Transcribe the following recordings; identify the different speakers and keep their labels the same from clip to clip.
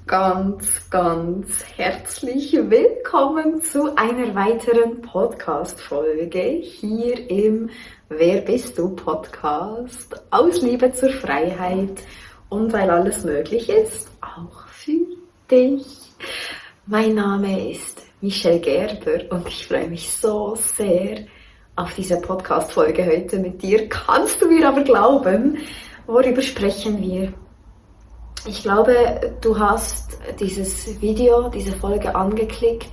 Speaker 1: ganz herzlich willkommen zu einer weiteren Podcast-Folge hier im Wer bist du Podcast aus Liebe zur Freiheit und weil alles möglich ist, auch für dich. Mein Name ist Michelle Gerber und ich freue mich so sehr auf diese Podcast-Folge heute mit dir. Kannst du mir aber glauben, worüber sprechen wir? Ich glaube, du hast dieses Video, diese Folge angeklickt,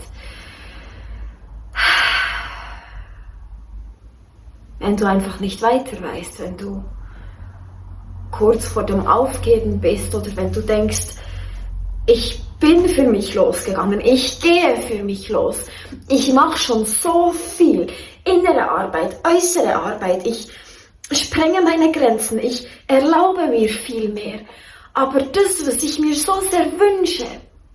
Speaker 1: wenn du einfach nicht weiter weißt, wenn du kurz vor dem Aufgeben bist oder wenn du denkst, ich bin für mich losgegangen, ich gehe für mich los, ich mache schon so viel, innere Arbeit, äußere Arbeit, ich sprenge meine Grenzen, ich erlaube mir viel mehr. Aber das, was ich mir so sehr wünsche,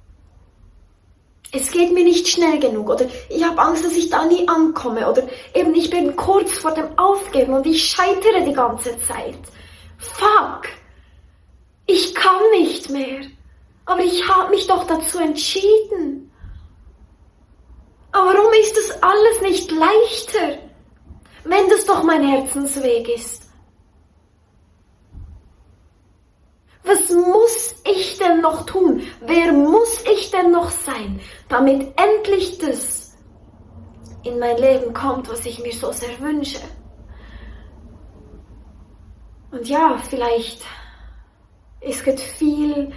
Speaker 1: es geht mir nicht schnell genug oder ich habe Angst, dass ich da nie ankomme oder eben ich bin kurz vor dem Aufgeben und ich scheitere die ganze Zeit. Fuck! Ich kann nicht mehr. Aber ich habe mich doch dazu entschieden. Aber warum ist das alles nicht leichter, wenn das doch mein Herzensweg ist? Was muss ich denn noch tun? Wer muss ich denn noch sein, damit endlich das in mein Leben kommt, was ich mir so sehr wünsche? Und ja, vielleicht ist gerade viel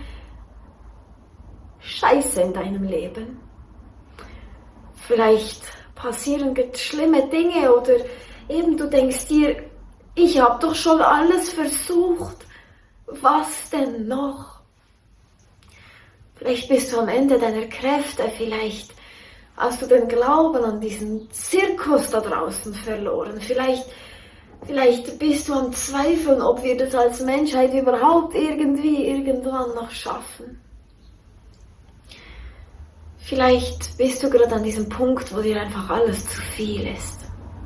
Speaker 1: Scheiße in deinem Leben. Vielleicht passieren gerade schlimme Dinge oder eben du denkst dir, ich habe doch schon alles versucht. Was denn noch? Vielleicht bist du am Ende deiner Kräfte, vielleicht hast du den Glauben an diesen Zirkus da draußen verloren, vielleicht bist du am Zweifeln, ob wir das als Menschheit überhaupt irgendwann noch schaffen. Vielleicht bist du gerade an diesem Punkt, wo dir einfach alles zu viel ist.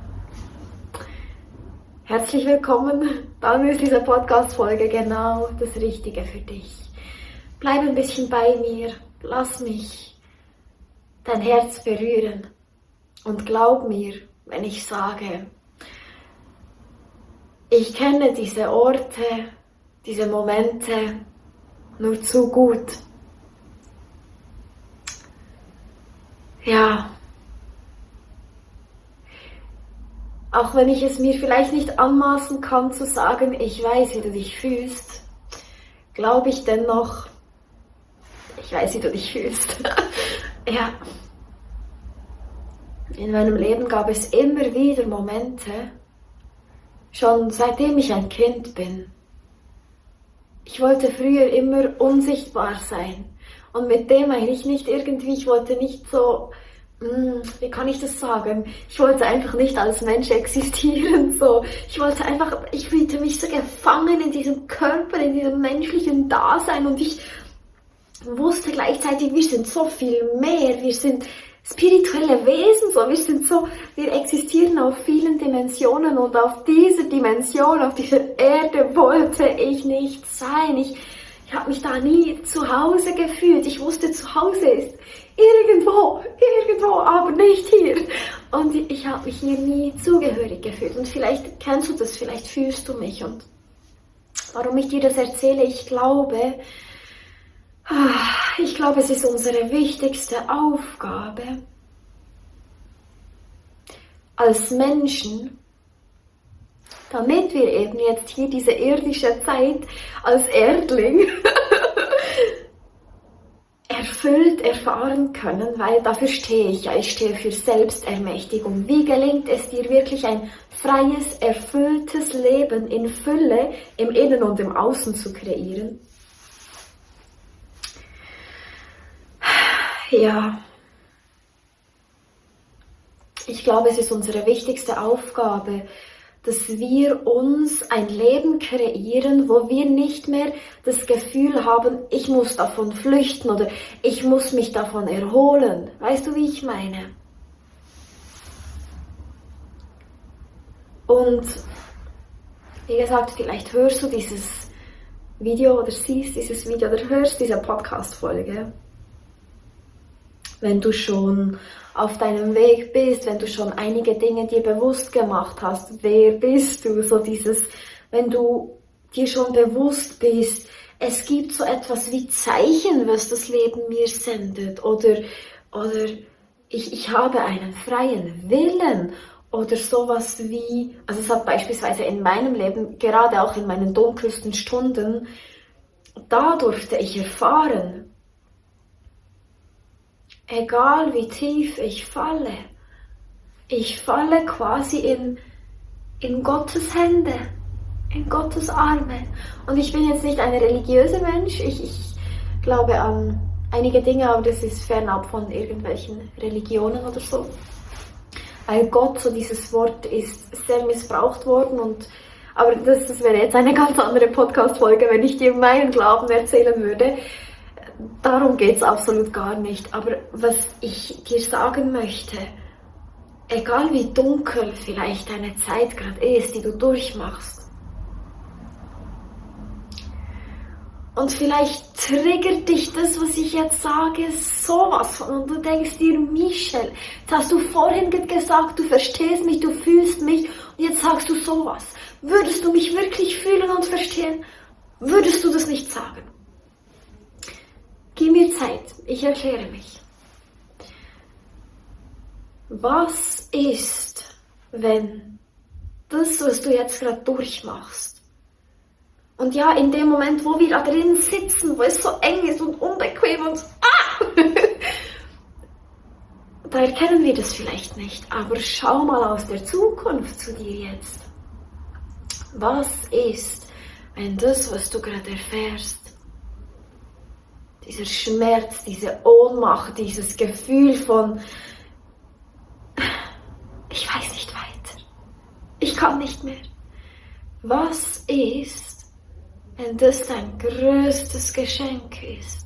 Speaker 1: Herzlich willkommen, dann ist diese Podcast-Folge genau das Richtige für dich. Bleib ein bisschen bei mir, lass mich dein Herz berühren und glaub mir, wenn ich sage, ich kenne diese Orte, diese Momente nur zu gut. Ja. Auch wenn ich es mir vielleicht nicht anmaßen kann zu sagen, ich weiß, wie du dich fühlst, glaube ich dennoch, ich weiß, wie du dich fühlst. Ja. In meinem Leben gab es immer wieder Momente, schon seitdem ich ein Kind bin. Ich wollte früher immer unsichtbar sein. Und mit dem eigentlich nicht irgendwie, ich wollte nicht so, wie kann ich das sagen? Ich wollte einfach nicht als Mensch existieren, so. Ich fühlte mich so gefangen in diesem Körper, in diesem menschlichen Dasein und ich wusste gleichzeitig, wir sind so viel mehr, wir sind spirituelle Wesen, so, wir existieren auf vielen Dimensionen und auf dieser Dimension, auf dieser Erde wollte ich nicht sein. Ich habe mich da nie zu Hause gefühlt. Ich wusste, zu Hause ist irgendwo, aber nicht hier. Und ich habe mich hier nie zugehörig gefühlt. Und vielleicht kennst du das, vielleicht fühlst du mich. Und warum ich dir das erzähle, ich glaube, es ist unsere wichtigste Aufgabe als Menschen, damit wir eben jetzt hier diese irdische Zeit als Erdling erfüllt erfahren können, weil dafür stehe ich ja. Ich stehe für Selbstermächtigung. Wie gelingt es dir wirklich ein freies, erfülltes Leben in Fülle im Innen und im Außen zu kreieren? Ja, ich glaube, es ist unsere wichtigste Aufgabe, dass wir uns ein Leben kreieren, wo wir nicht mehr das Gefühl haben, ich muss davon flüchten oder ich muss mich davon erholen. Weißt du, wie ich meine? Und wie gesagt, vielleicht hörst du dieses Video oder siehst dieses Video oder hörst diese Podcast-Folge, wenn du schon auf deinem Weg bist, wenn du schon einige Dinge dir bewusst gemacht hast, wer bist du, so dieses, wenn du dir schon bewusst bist, es gibt so etwas wie Zeichen, was das Leben mir sendet, oder ich habe einen freien Willen, oder sowas wie, also es hat beispielsweise in meinem Leben, gerade auch in meinen dunkelsten Stunden, da durfte ich erfahren, egal wie tief ich falle quasi in Gottes Hände, in Gottes Arme. Und ich bin jetzt nicht ein religiöser Mensch, ich glaube an einige Dinge, aber das ist fernab von irgendwelchen Religionen oder so. Weil Gott, so dieses Wort, ist sehr missbraucht worden, aber das wäre jetzt eine ganz andere Podcast-Folge, wenn ich dir meinen Glauben erzählen würde. Darum geht es absolut gar nicht. Aber was ich dir sagen möchte, egal wie dunkel vielleicht deine Zeit gerade ist, die du durchmachst, und vielleicht triggert dich das, was ich jetzt sage, sowas von. Und du denkst dir, Michelle, jetzt hast du vorhin gesagt, du verstehst mich, du fühlst mich. Und jetzt sagst du sowas. Würdest du mich wirklich fühlen und verstehen, würdest du das nicht sagen. Gib mir Zeit, ich erkläre mich. Was ist, wenn das, was du jetzt gerade durchmachst, und ja, in dem Moment, wo wir da drin sitzen, wo es so eng ist und unbequem und da erkennen wir das vielleicht nicht, aber schau mal aus der Zukunft zu dir jetzt. Was ist, wenn das, was du gerade erfährst, dieser Schmerz, diese Ohnmacht, dieses Gefühl von, ich weiß nicht weiter, ich kann nicht mehr. Was ist, wenn das dein größtes Geschenk ist?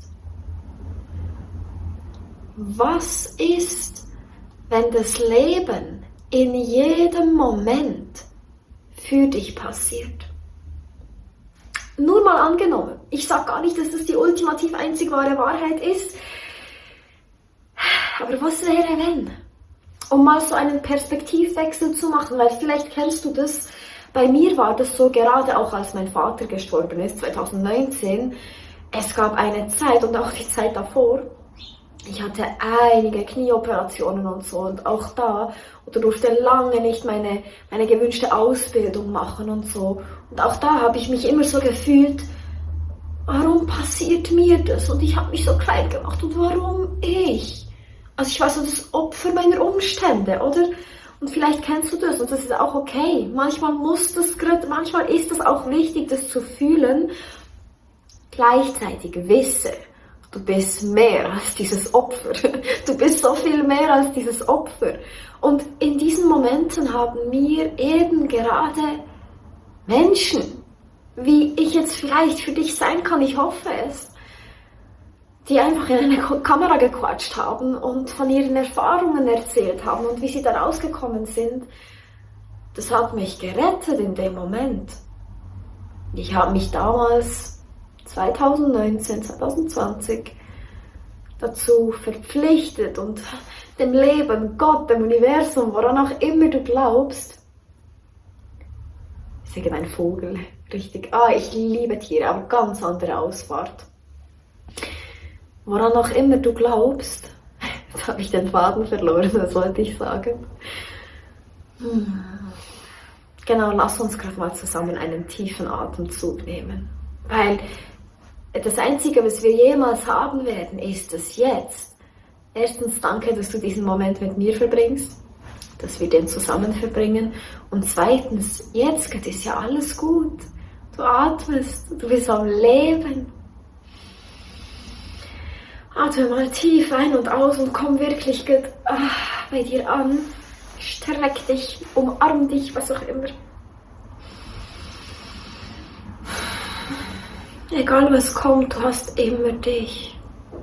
Speaker 1: Was ist, wenn das Leben in jedem Moment für dich passiert? Nur mal angenommen, ich sage gar nicht, dass das die ultimativ einzig wahre Wahrheit ist, aber was wäre wenn? Um mal so einen Perspektivwechsel zu machen, weil vielleicht kennst du das. Bei mir war das so, gerade auch als mein Vater gestorben ist, 2019, es gab eine Zeit und auch die Zeit davor, ich hatte einige Knieoperationen und so und auch da, oder durfte lange nicht meine gewünschte Ausbildung machen und so. Und auch da habe ich mich immer so gefühlt, warum passiert mir das? Und ich habe mich so klein gemacht und warum ich? Also ich war so das Opfer meiner Umstände, oder? Und vielleicht kennst du das und das ist auch okay. Manchmal ist es auch wichtig, das zu fühlen. Gleichzeitig wisse, du bist mehr als dieses Opfer. Du bist so viel mehr als dieses Opfer. Und in diesen Momenten haben mir eben gerade Menschen, wie ich jetzt vielleicht für dich sein kann, ich hoffe es, die einfach in eine Kamera gequatscht haben und von ihren Erfahrungen erzählt haben und wie sie da rausgekommen sind. Das hat mich gerettet in dem Moment. Ich habe mich damals, 2019, 2020, dazu verpflichtet und dem Leben, Gott, dem Universum, woran auch immer du glaubst, ich sage ein Vogel, richtig, ich liebe Tiere, aber ganz andere Ausfahrt. Woran auch immer du glaubst, jetzt habe ich den Faden verloren, was wollte ich sagen? Genau, lass uns gerade mal zusammen einen tiefen Atemzug nehmen. Weil das Einzige, was wir jemals haben werden, ist das Jetzt. Erstens, danke, dass du diesen Moment mit mir verbringst, dass wir den zusammen verbringen. Und zweitens, jetzt ist ja alles gut. Du atmest, du bist am Leben. Atme mal tief ein und aus und komm wirklich gut bei dir an. Streck dich, umarm dich, was auch immer. Egal was kommt, du hast immer dich.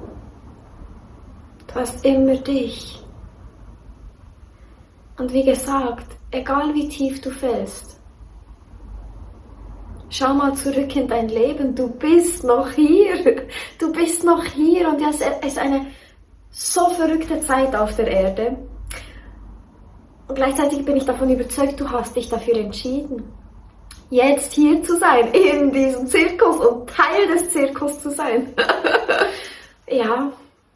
Speaker 1: Du hast immer dich. Und wie gesagt, egal wie tief du fällst, Schau mal zurück in dein Leben, du bist noch hier. Du bist noch hier und es ist eine so verrückte Zeit auf der Erde. Und gleichzeitig bin ich davon überzeugt, du hast dich dafür entschieden, jetzt hier zu sein, in diesem Zirkus und Teil des Zirkus zu sein. Ja.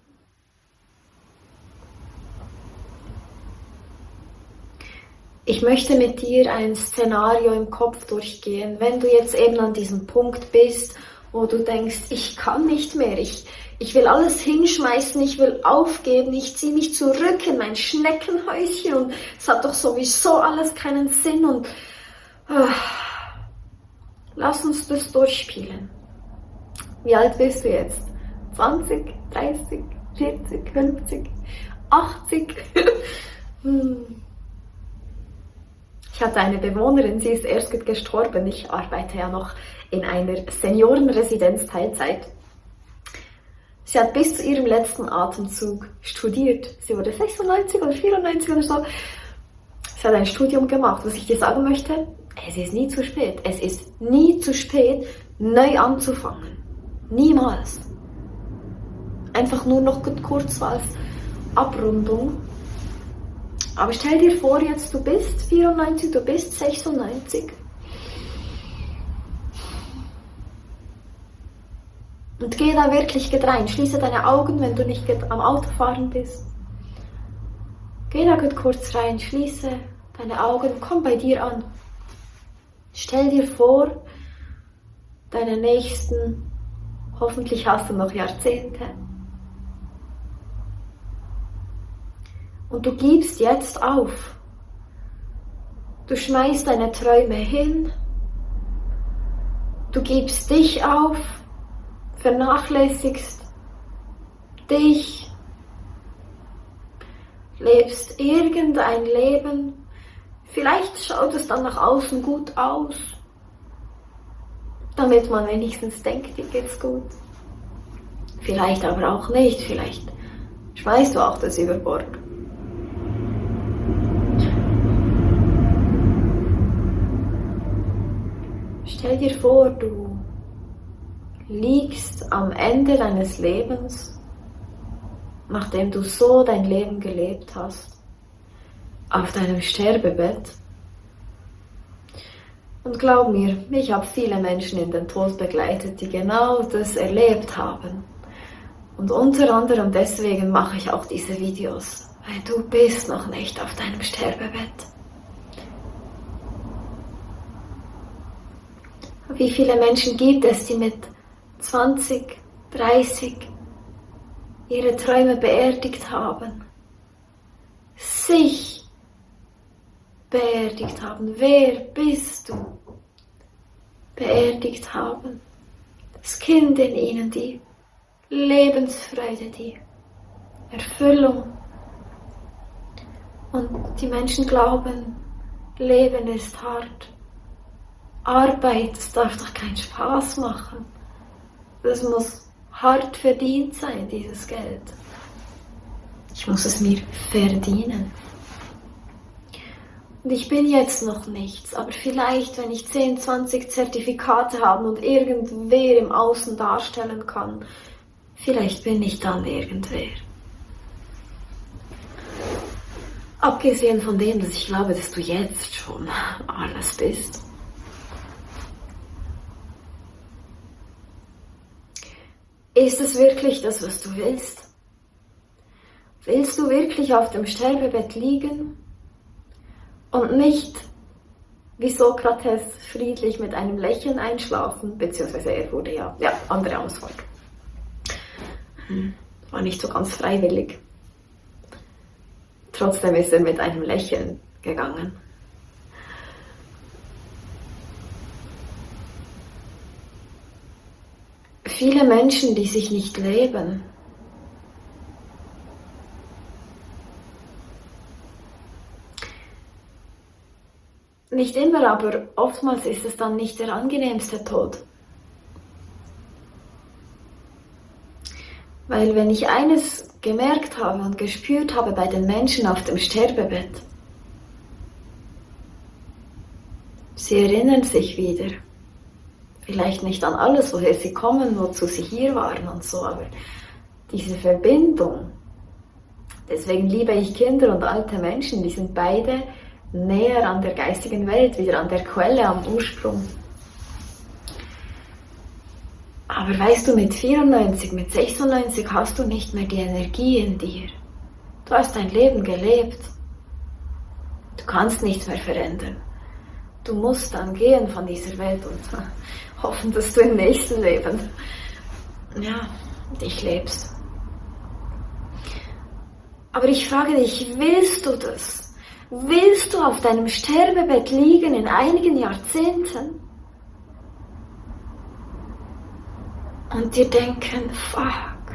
Speaker 1: Ich möchte mit dir ein Szenario im Kopf durchgehen, wenn du jetzt eben an diesem Punkt bist, wo du denkst, ich kann nicht mehr, ich will alles hinschmeißen, ich will aufgeben, ich ziehe mich zurück in mein Schneckenhäuschen und es hat doch sowieso alles keinen Sinn und lass uns das durchspielen. Wie alt bist du jetzt? 20, 30, 40, 50, 80? Ich hatte eine Bewohnerin, sie ist erst gestorben. Ich arbeite ja noch in einer Seniorenresidenz Teilzeit. Sie hat bis zu ihrem letzten Atemzug studiert. Sie wurde 96 oder 94 oder so. Sie hat ein Studium gemacht. Was ich dir sagen möchte, es ist nie zu spät. Es ist nie zu spät, neu anzufangen. Niemals. Einfach nur noch kurz als Abrundung. Aber stell dir vor, jetzt du bist 94, du bist 96. Und geh da wirklich rein. Schließe deine Augen, wenn du nicht am Autofahren bist. Geh da kurz rein, schließe deine Augen, komm bei dir an. Stell dir vor, deine nächsten, hoffentlich hast du noch Jahrzehnte. Und du gibst jetzt auf. Du schmeißt deine Träume hin. Du gibst dich auf, vernachlässigst dich, lebst irgendein Leben. Vielleicht schaut es dann nach außen gut aus, damit man wenigstens denkt, dir geht's gut. Vielleicht aber auch nicht, vielleicht schmeißt du auch das über Bord. Stell dir vor, du liegst am Ende deines Lebens, nachdem du so dein Leben gelebt hast, auf deinem Sterbebett. Und glaub mir, ich habe viele Menschen in den Tod begleitet, die genau das erlebt haben. Und unter anderem deswegen mache ich auch diese Videos, weil du bist noch nicht auf deinem Sterbebett. Wie viele Menschen gibt es, die mit 20, 30 ihre Träume beerdigt haben? Sich beerdigt haben. Wer bist du? Beerdigt haben. Das Kind in ihnen, die Lebensfreude, die Erfüllung. Und die Menschen glauben, Leben ist hart. Arbeit, das darf doch keinen Spaß machen. Das muss hart verdient sein, dieses Geld. Ich muss es mir verdienen. Und ich bin jetzt noch nichts, aber vielleicht, wenn ich 10, 20 Zertifikate habe und irgendwer im Außen darstellen kann, vielleicht bin ich dann irgendwer. Abgesehen von dem, dass ich glaube, dass du jetzt schon alles bist. Ist es wirklich das, was du willst? Willst du wirklich auf dem Sterbebett liegen und nicht wie Sokrates friedlich mit einem Lächeln einschlafen? Beziehungsweise er wurde ja andere Auswahl. War nicht so ganz freiwillig. Trotzdem ist er mit einem Lächeln gegangen. Viele Menschen, die sich nicht leben, nicht immer, aber oftmals ist es dann nicht der angenehmste Tod. Weil wenn ich eines gemerkt habe und gespürt habe bei den Menschen auf dem Sterbebett, sie erinnern sich wieder Vielleicht nicht an alles, woher sie kommen, wozu sie hier waren und so, aber diese Verbindung. Deswegen liebe ich Kinder und alte Menschen, die sind beide näher an der geistigen Welt, wieder an der Quelle, am Ursprung. Aber weißt du, mit 94, mit 96 hast du nicht mehr die Energie in dir. Du hast dein Leben gelebt. Du kannst nichts mehr verändern. Du musst dann gehen von dieser Welt und hoffen, dass du im nächsten Leben, ja, dich lebst. Aber ich frage dich, willst du das? Willst du auf deinem Sterbebett liegen in einigen Jahrzehnten und dir denken, fuck,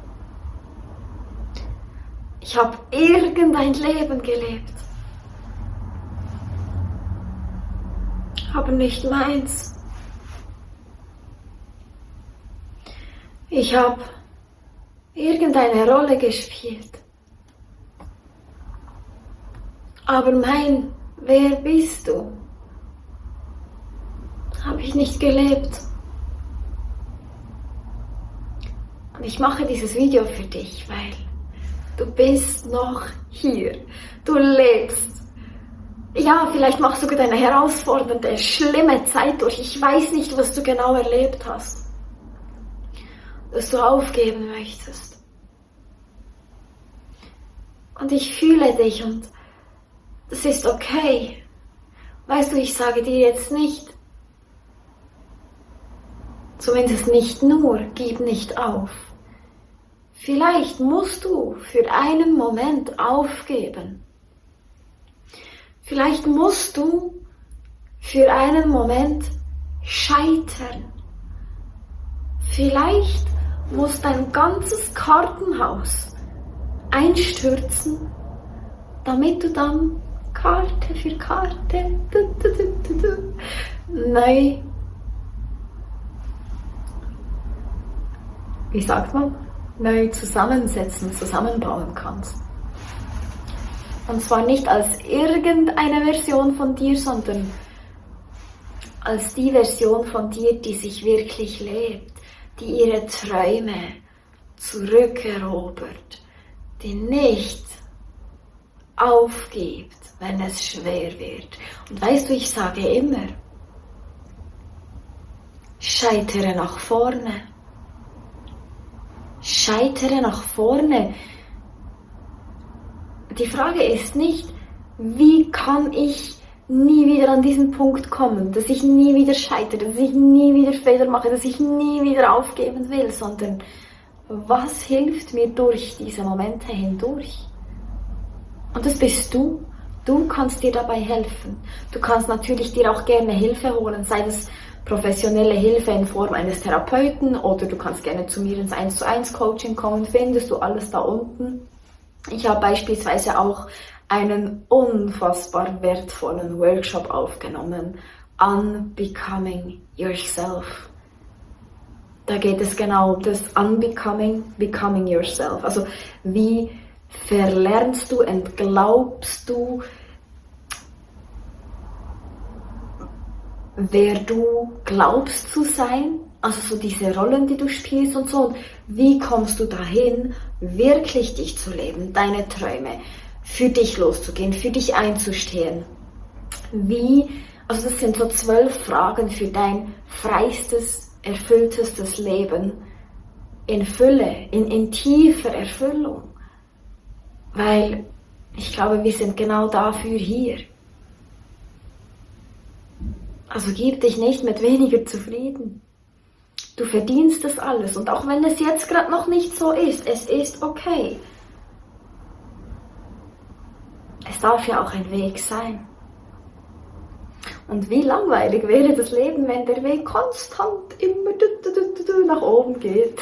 Speaker 1: ich habe irgendein Leben gelebt, aber nicht meins. Ich habe irgendeine Rolle gespielt, aber wer bist du? Habe ich nicht gelebt. Und ich mache dieses Video für dich, weil du bist noch hier. Du lebst. Ja, vielleicht machst du sogar eine herausfordernde, schlimme Zeit durch. Ich weiß nicht, was du genau erlebt hast. Dass du aufgeben möchtest. Und ich fühle dich und das ist okay. Weißt du, ich sage dir jetzt nicht, zumindest nicht nur, gib nicht auf. Vielleicht musst du für einen Moment aufgeben. Vielleicht musst du für einen Moment scheitern. Vielleicht muss dein ganzes Kartenhaus einstürzen, damit du dann Karte für Karte neu, wie sagt man, neu zusammenbauen kannst. Und zwar nicht als irgendeine Version von dir, sondern als die Version von dir, die sich wirklich lebt, die ihre Träume zurückerobert, die nicht aufgibt, wenn es schwer wird. Und weißt du, ich sage immer, scheitere nach vorne. Scheitere nach vorne. Die Frage ist nicht, wie kann ich nie wieder an diesen Punkt kommen, dass ich nie wieder scheitere, dass ich nie wieder Fehler mache, dass ich nie wieder aufgeben will, sondern was hilft mir durch diese Momente hindurch? Und das bist du. Du kannst dir dabei helfen. Du kannst natürlich dir auch gerne Hilfe holen, sei das professionelle Hilfe in Form eines Therapeuten oder du kannst gerne zu mir ins 1:1 Coaching kommen, findest du alles da unten. Ich habe beispielsweise auch einen unfassbar wertvollen Workshop aufgenommen, Unbecoming Yourself. Da geht es genau um das Becoming Yourself. Also wie verlernst du, entglaubst du, wer du glaubst zu sein, also so diese Rollen, die du spielst und so. Und wie kommst du dahin, wirklich dich zu leben, deine Träume, für dich loszugehen, für dich einzustehen? Also das sind so 12 Fragen für dein freistes, erfülltestes Leben in Fülle, in tiefer Erfüllung. Weil ich glaube, wir sind genau dafür hier. Also gib dich nicht mit weniger zufrieden. Du verdienst das alles. Und auch wenn es jetzt gerade noch nicht so ist, es ist okay. Es darf ja auch ein Weg sein. Und wie langweilig wäre das Leben, wenn der Weg konstant immer nach oben geht.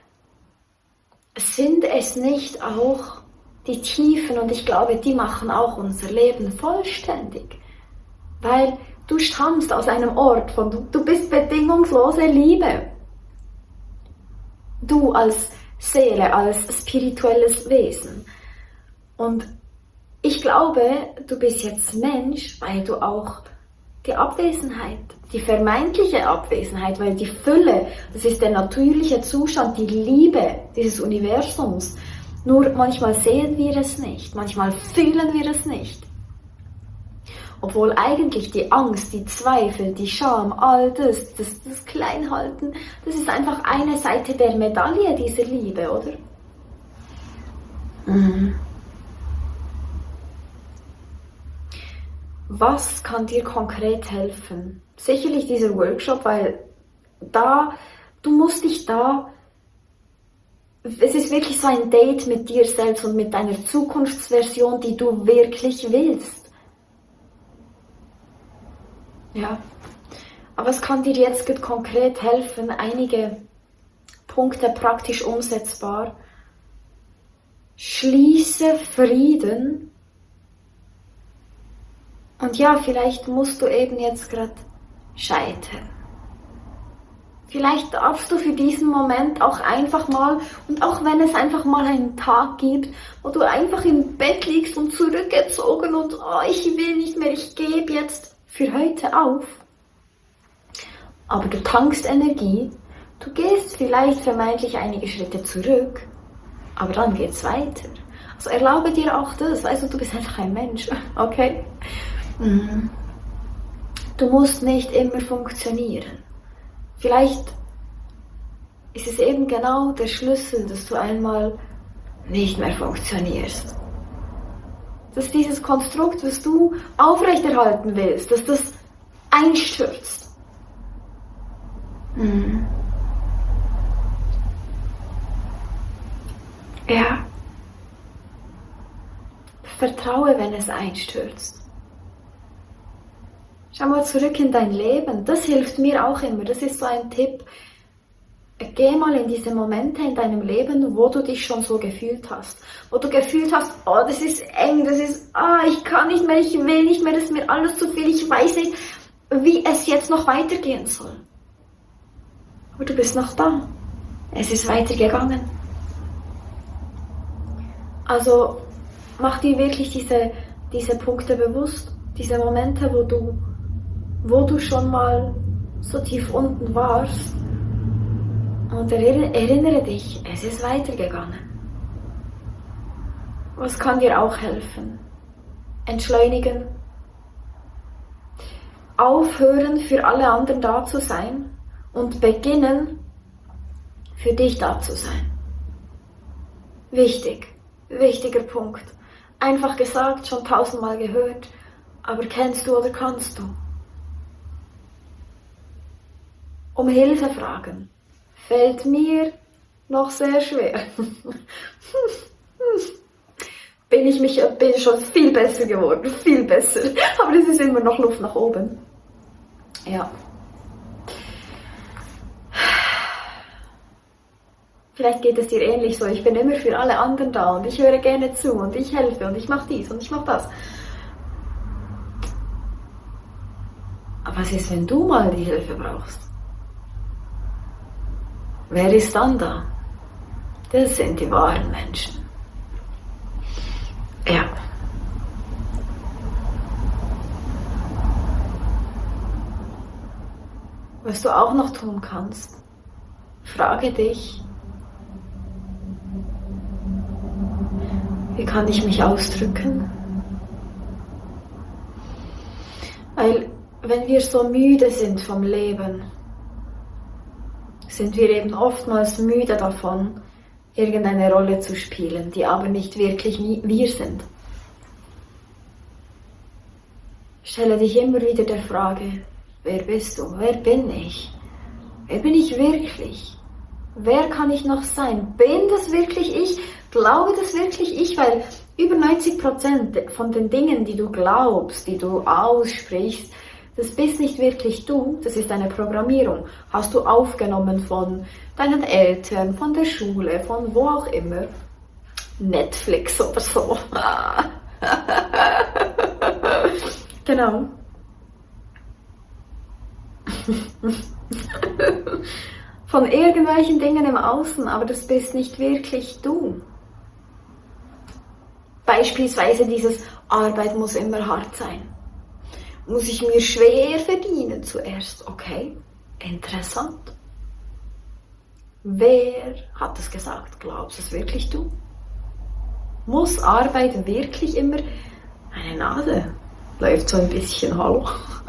Speaker 1: Sind es nicht auch die Tiefen, und ich glaube, die machen auch unser Leben vollständig. Weil du stammst aus einem Ort von, du bist bedingungslose Liebe. Du als Seele, als spirituelles Wesen. Und ich glaube, du bist jetzt Mensch, weil du auch die Abwesenheit, die vermeintliche Abwesenheit, weil die Fülle, das ist der natürliche Zustand, die Liebe dieses Universums. Nur manchmal sehen wir es nicht, manchmal fühlen wir es nicht. Obwohl eigentlich die Angst, die Zweifel, die Scham, all das Kleinhalten, das ist einfach eine Seite der Medaille dieser Liebe, oder? Was kann dir konkret helfen? Sicherlich dieser Workshop, weil du musst dich es ist wirklich so ein Date mit dir selbst und mit deiner Zukunftsversion, die du wirklich willst. Ja, aber es kann dir jetzt konkret helfen, einige Punkte praktisch umsetzbar. Schließe Frieden. Und ja, vielleicht musst du eben jetzt gerade scheitern. Vielleicht darfst du für diesen Moment auch einfach mal, und auch wenn es einfach mal einen Tag gibt, wo du einfach im Bett liegst und zurückgezogen und ich will nicht mehr, ich gebe jetzt für heute auf. Aber du tankst Energie, du gehst vielleicht vermeintlich einige Schritte zurück, aber dann geht's weiter. Also erlaube dir auch das, weißt du bist einfach ein Mensch, okay? Du musst nicht immer funktionieren. Vielleicht ist es eben genau der Schlüssel, dass du einmal nicht mehr funktionierst. Dass dieses Konstrukt, was du aufrechterhalten willst, dass das einstürzt. Ja. Vertraue, wenn es einstürzt. Schau mal zurück in dein Leben. Das hilft mir auch immer. Das ist so ein Tipp. Geh mal in diese Momente in deinem Leben, wo du dich schon so gefühlt hast. Wo du gefühlt hast, das ist eng, ich kann nicht mehr, ich will nicht mehr, das ist mir alles zu viel, ich weiß nicht, wie es jetzt noch weitergehen soll. Aber du bist noch da. Es ist weitergegangen. Also mach dir wirklich diese Punkte bewusst, diese Momente, wo du schon mal so tief unten warst, und erinnere dich, es ist weitergegangen. Was kann dir auch helfen? Entschleunigen. Aufhören, für alle anderen da zu sein und beginnen, für dich da zu sein. Wichtiger Punkt. Einfach gesagt, schon 1000-mal gehört, aber kennst du oder kannst du? Um Hilfe fragen. Fällt mir noch sehr schwer. Bin schon viel besser geworden, viel besser. Aber es ist immer noch Luft nach oben. Ja. Vielleicht geht es dir ähnlich so. Ich bin immer für alle anderen da und ich höre gerne zu und ich helfe und ich mache dies und ich mache das. Aber was ist, wenn du mal die Hilfe brauchst? Wer ist dann da? Das sind die wahren Menschen. Ja. Was du auch noch tun kannst, frage dich, wie kann ich mich ausdrücken? Weil wenn wir so müde sind vom Leben, sind wir eben oftmals müde davon, irgendeine Rolle zu spielen, die aber nicht wirklich wir sind. Stelle dich immer wieder der Frage, wer bist du? Wer bin ich? Wer bin ich wirklich? Wer kann ich noch sein? Bin das wirklich ich? Glaube das wirklich ich? Weil über 90% von den Dingen, die du glaubst, die du aussprichst, das bist nicht wirklich du, das ist eine Programmierung. Hast du aufgenommen von deinen Eltern, von der Schule, von wo auch immer. Netflix oder so. Genau. Von irgendwelchen Dingen im Außen, aber das bist nicht wirklich du. Beispielsweise dieses Arbeit muss immer hart sein. muss ich mir schwer verdienen zuerst. Okay, interessant. Wer hat es gesagt? Glaubst es wirklich du? Muss Arbeit wirklich immer... Meine Nase läuft so ein bisschen, hallo.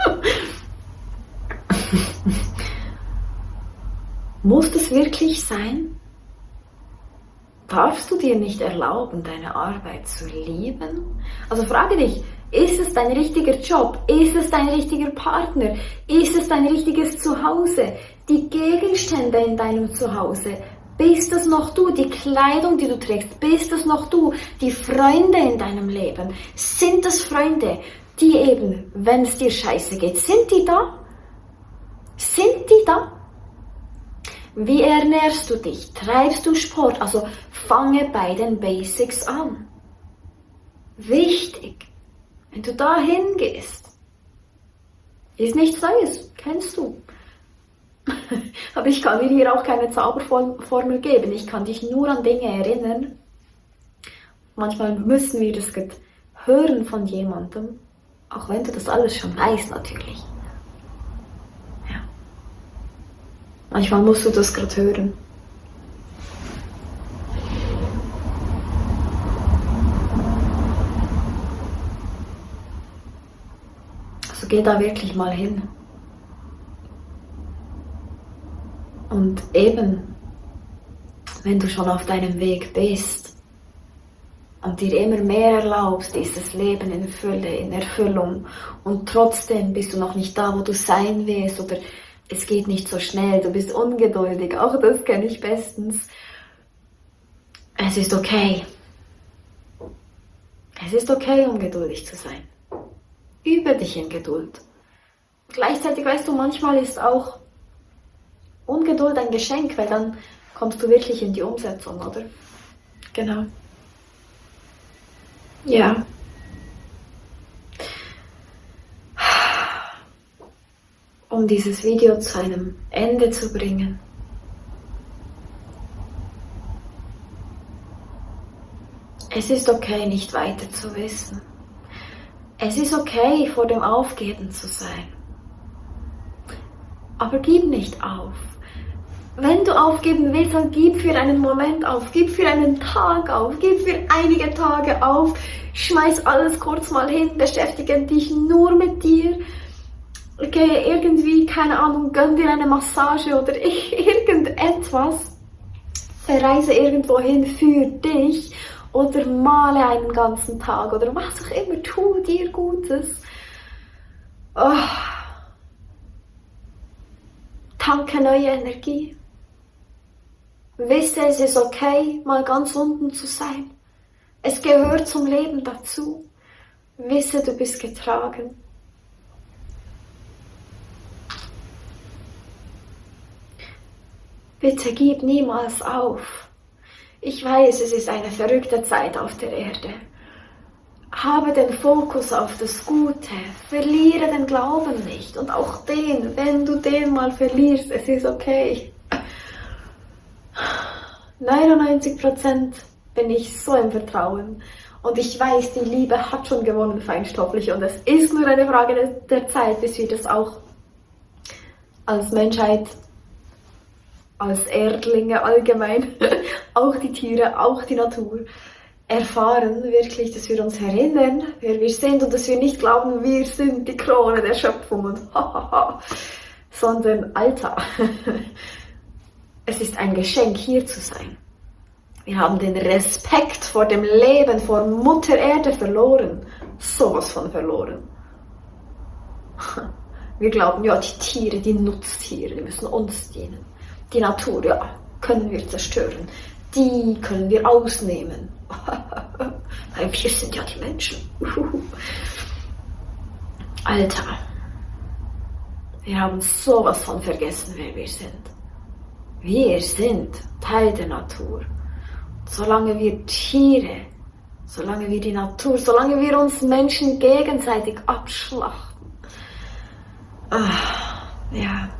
Speaker 1: Muss das wirklich sein? Darfst du dir nicht erlauben, deine Arbeit zu lieben? Also frage dich, ist es dein richtiger Job? Ist es dein richtiger Partner? Ist es dein richtiges Zuhause? Die Gegenstände in deinem Zuhause? Bist es noch du? Die Kleidung, die du trägst? Bist es noch du? Die Freunde in deinem Leben? Sind es Freunde, die eben, wenn es dir scheiße geht, sind die da? Sind die da? Wie ernährst du dich? Treibst du Sport? Also fange bei den Basics an. Wichtig, wenn du da hingehst, ist nichts Neues, kennst du. Aber ich kann dir hier auch keine Zauberformel geben. Ich kann dich nur an Dinge erinnern. Manchmal müssen wir das hören von jemandem, auch wenn du das alles schon weißt natürlich. Manchmal musst du das gerade hören. Also geh da wirklich mal hin. Und eben, wenn du schon auf deinem Weg bist und dir immer mehr erlaubst, dieses Leben in Fülle, in Erfüllung, und trotzdem bist du noch nicht da, wo du sein willst, oder es geht nicht so schnell, du bist ungeduldig, auch das kenne ich bestens. Es ist okay. Es ist okay, ungeduldig zu sein. Übe dich in Geduld. Gleichzeitig weißt du, manchmal ist auch Ungeduld ein Geschenk, weil dann kommst du wirklich in die Umsetzung, oder? Genau. Ja. Um dieses Video zu einem Ende zu bringen. Es ist okay, nicht weiter zu wissen. Es ist okay, vor dem Aufgeben zu sein. Aber gib nicht auf. Wenn du aufgeben willst, dann gib für einen Moment auf, gib für einen Tag auf, gib für einige Tage auf, schmeiß alles kurz mal hin, beschäftige dich nur mit dir. Geh irgendwie, keine Ahnung, gönn dir eine Massage oder irgendetwas. Verreise irgendwo hin für dich oder male einen ganzen Tag oder was auch immer, tu dir Gutes. Oh. Tanke neue Energie. Wisse, es ist okay, mal ganz unten zu sein. Es gehört zum Leben dazu. Wisse, du bist getragen. Bitte gib niemals auf. Ich weiß, es ist eine verrückte Zeit auf der Erde. Habe den Fokus auf das Gute. Verliere den Glauben nicht. Und auch den, wenn du den mal verlierst, es ist okay. 99% bin ich so im Vertrauen. Und ich weiß, die Liebe hat schon gewonnen, feinstofflich. Und es ist nur eine Frage der Zeit, bis wir das auch als Menschheit, als Erdlinge allgemein, auch die Tiere, auch die Natur, erfahren, wirklich, dass wir uns erinnern, wer wir sind und dass wir nicht glauben, wir sind die Krone der Schöpfung und sondern Alter, es ist ein Geschenk, hier zu sein. Wir haben den Respekt vor dem Leben, vor Mutter Erde verloren, sowas von verloren. Wir glauben, ja, die Tiere, die Nutztiere, die müssen uns dienen. Die Natur, ja, können wir zerstören. Die können wir ausnehmen. Weil wir sind ja die Menschen. Alter, wir haben sowas von vergessen, wer wir sind. Wir sind Teil der Natur. Solange wir Tiere, solange wir die Natur, solange wir uns Menschen gegenseitig abschlachten. Ja.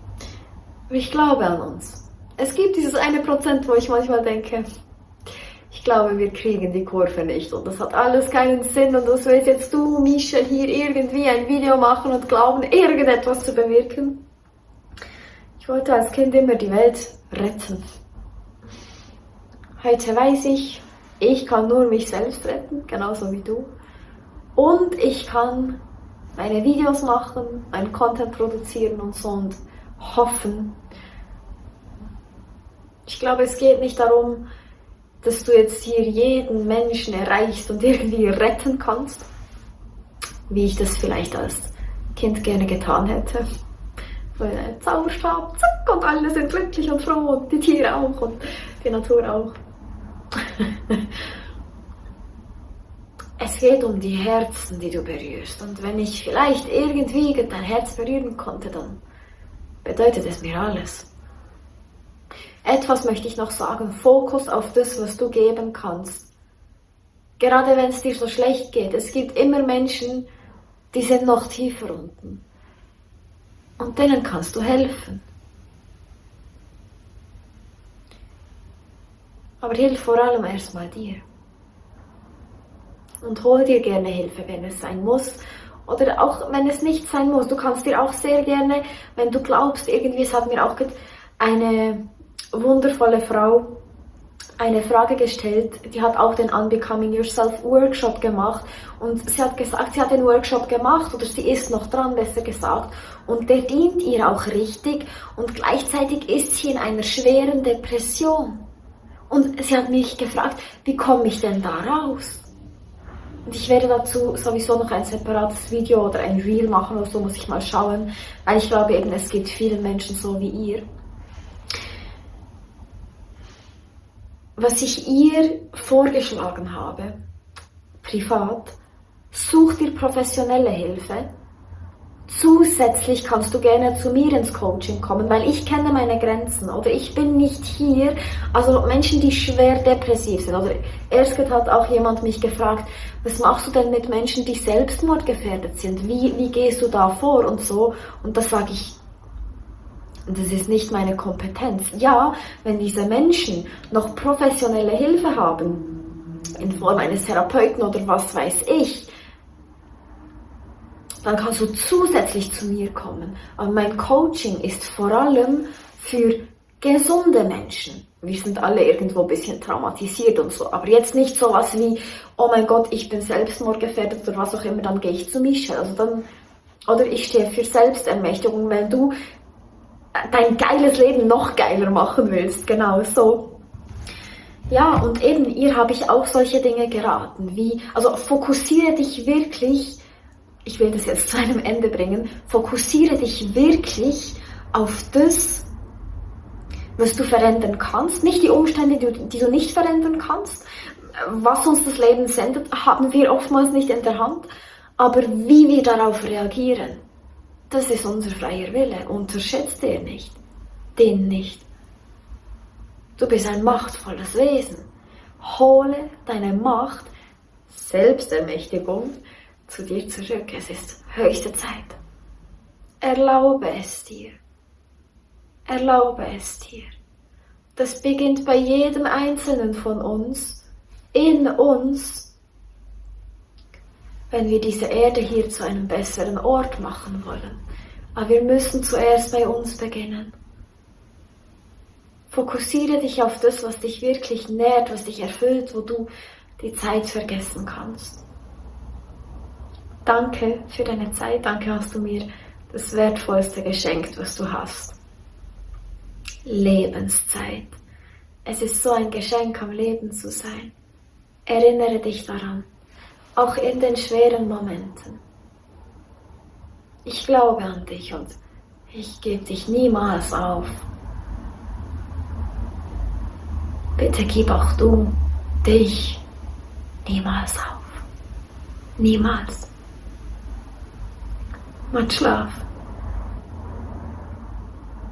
Speaker 1: Aber ich glaube an uns. Es gibt dieses 1%, wo ich manchmal denke, ich glaube, wir kriegen die Kurve nicht und das hat alles keinen Sinn und was willst jetzt du, Michelle, hier irgendwie ein Video machen und glauben, irgendetwas zu bewirken? Ich wollte als Kind immer die Welt retten. Heute weiß ich kann nur mich selbst retten, genauso wie du. Und ich kann meine Videos machen, meinen Content produzieren und so und hoffen. Ich glaube, es geht nicht darum, dass du jetzt hier jeden Menschen erreichst und irgendwie retten kannst, wie ich das vielleicht als Kind gerne getan hätte. So ein Zauberstab, zack, und alle sind glücklich und froh und die Tiere auch und die Natur auch. Es geht um die Herzen, die du berührst. Und wenn ich vielleicht irgendwie dein Herz berühren konnte, dann bedeutet es mir alles. Etwas möchte ich noch sagen. Fokus auf das, was du geben kannst. Gerade wenn es dir so schlecht geht. Es gibt immer Menschen, die sind noch tiefer unten. Und denen kannst du helfen. Aber hilf vor allem erstmal dir. Und hol dir gerne Hilfe, wenn es sein muss. Oder auch wenn es nicht sein muss. Du kannst dir auch sehr gerne, wenn du glaubst, irgendwie, es hat mir auch eine wundervolle Frau eine Frage gestellt, die hat auch den Unbecoming Yourself Workshop gemacht und sie hat gesagt, sie hat den Workshop gemacht oder sie ist noch dran, besser gesagt, und der dient ihr auch richtig und gleichzeitig ist sie in einer schweren Depression. Und sie hat mich gefragt, wie komme ich denn da raus? Und ich werde dazu sowieso noch ein separates Video oder ein Reel machen oder so, muss ich mal schauen, weil ich glaube eben, es gibt vielen Menschen so wie ihr. Was ich ihr vorgeschlagen habe, privat, such dir professionelle Hilfe. Zusätzlich kannst du gerne zu mir ins Coaching kommen, weil ich kenne meine Grenzen oder ich bin nicht hier, also Menschen, die schwer depressiv sind. Oder erst hat auch jemand mich gefragt, was machst du denn mit Menschen, die selbstmordgefährdet sind? Wie gehst du da vor und so? Und das sage ich, das ist nicht meine Kompetenz. Ja, wenn diese Menschen noch professionelle Hilfe haben, in Form eines Therapeuten oder was weiß ich, dann kannst du zusätzlich zu mir kommen. Aber mein Coaching ist vor allem für gesunde Menschen. Wir sind alle irgendwo ein bisschen traumatisiert und so. Aber jetzt nicht sowas wie, oh mein Gott, ich bin selbstmordgefährdet oder was auch immer, dann gehe ich zu Michelle. Also dann, oder ich stehe für Selbstermächtigung, wenn du dein geiles Leben noch geiler machen willst. Genau so. Ja, und eben, ihr habe ich auch solche Dinge geraten. Wie, also fokussiere dich wirklich, ich will das jetzt zu einem Ende bringen, fokussiere dich wirklich auf das, was du verändern kannst. Nicht die Umstände, die du nicht verändern kannst. Was uns das Leben sendet, haben wir oftmals nicht in der Hand. Aber wie wir darauf reagieren, das ist unser freier Wille. Unterschätzt den nicht. Den nicht. Du bist ein machtvolles Wesen. Hole deine Macht, Selbstermächtigung, zu dir zurück. Es ist höchste Zeit. Erlaube es dir. Erlaube es dir. Das beginnt bei jedem Einzelnen von uns, in uns, wenn wir diese Erde hier zu einem besseren Ort machen wollen. Aber wir müssen zuerst bei uns beginnen. Fokussiere dich auf das, was dich wirklich nährt, was dich erfüllt, wo du die Zeit vergessen kannst. Danke für deine Zeit, danke hast du mir das Wertvollste geschenkt, was du hast. Lebenszeit. Es ist so ein Geschenk, am Leben zu sein. Erinnere dich daran. Auch in den schweren Momenten. Ich glaube an dich und ich gebe dich niemals auf. Bitte gib auch du dich niemals auf. Niemals. Macht Schlaf.